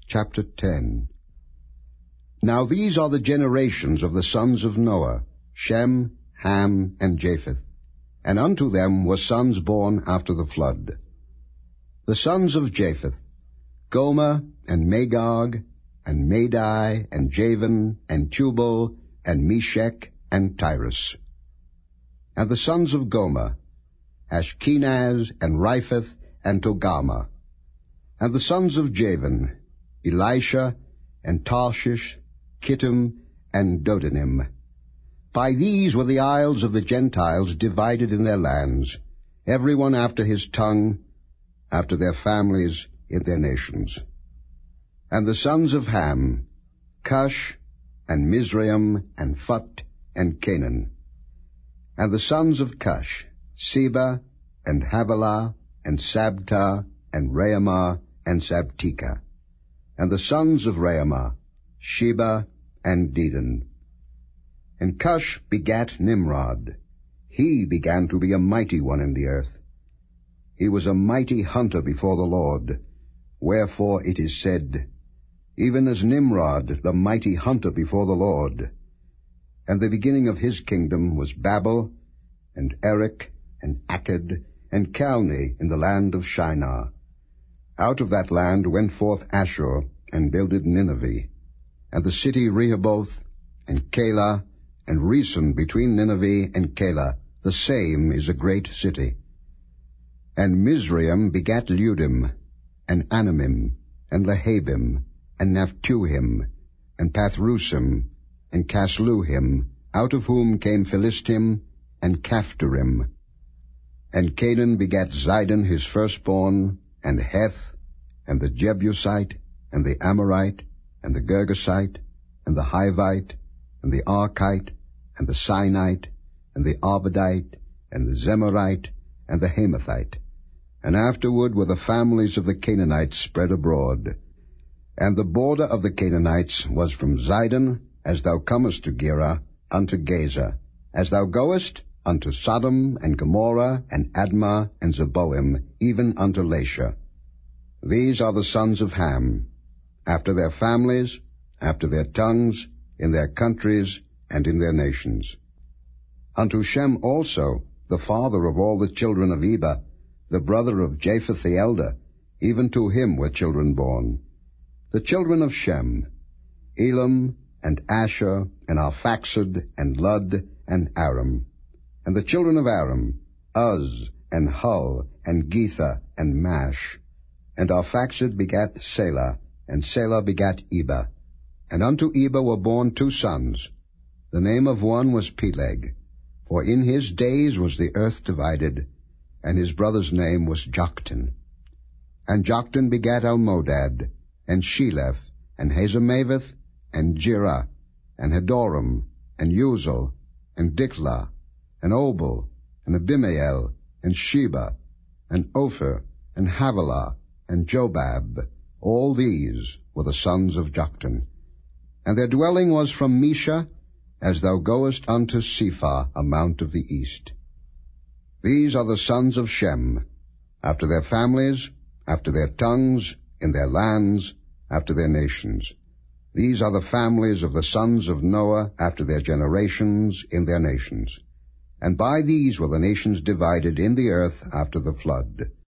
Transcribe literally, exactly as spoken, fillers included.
Chapter ten. Now these are the generations of the sons of Noah, Shem, Ham, and Japheth. And unto them were sons born after the flood. The sons of Japheth, Gomer, and Magog, and Madai, and Javan, and Tubal, and Meshech, and Tyrus. And the sons of Gomer, Ashkenaz, and Riphath, and Togarmah. And the sons of Javan, Elisha, and Tarshish, Kittim, and Dodanim. By these were the isles of the Gentiles divided in their lands, every one after his tongue, after their families in their nations. And the sons of Ham, Cush, and Mizraim, and Phut, and Canaan. And the sons of Cush, Seba, and Havilah, and Sabta, and Raamah, and Sabteka. And the sons of Raamah, Sheba, and Dedan. And Cush begat Nimrod. He began to be a mighty one in the earth. He was a mighty hunter before the Lord. Wherefore it is said, even as Nimrod, the mighty hunter before the Lord. And the beginning of his kingdom was Babel, and Erech, and Akkad, and Calneh in the land of Shinar. Out of that land went forth Ashur, and builded Nineveh, and the city Rehoboth, and Calah, and Resen between Nineveh and Calah, the same is a great city. And Mizraim begat Ludim, and Anamim, and Lehabim, and Naphtuhim, and Pathrusim, and Casluhim, out of whom came Philistim, and Caphtorim. And Canaan begat Zidon his firstborn, and Heth, and the Jebusite, and the Amorite, and the Girgasite, and the Hivite, and the Archite, and the Sinite, and the Arvadite, and the Zemarite, and the Hamathite. And afterward were the families of the Canaanites spread abroad. And the border of the Canaanites was from Zidon, as thou comest to Gerar, unto Gaza, as thou goest unto Sodom, and Gomorrah, and Admah, and Zeboim, even unto Lasha. These are the sons of Ham, after their families, after their tongues, in their countries, and in their nations. Unto Shem also, the father of all the children of Eber, the brother of Japheth the elder, even to him were children born. The children of Shem, Elam, and Asher, and Arphaxad, and Lud, and Aram. And the children of Aram, Uz, and Hul, and Gether, and Mash. And Arphaxad begat Selah, and Selah begat Eber. And unto Eber were born two sons. The name of one was Peleg, for in his days was the earth divided, and his brother's name was Joktan. And Joktan begat Almodad, and Sheleph, and Hazarmaveth, and Jerah, and Hadoram, and Uzal, and Diklah, and Obal, and Abimael, and Sheba, and Ophir, and Havilah, and Jobab. All these were the sons of Joktan. And their dwelling was from Mesha, as thou goest unto Sephar, a mount of the east. These are the sons of Shem, after their families, after their tongues, in their lands, after their nations. These are the families of the sons of Noah, after their generations, in their nations. And by these were the nations divided in the earth after the flood.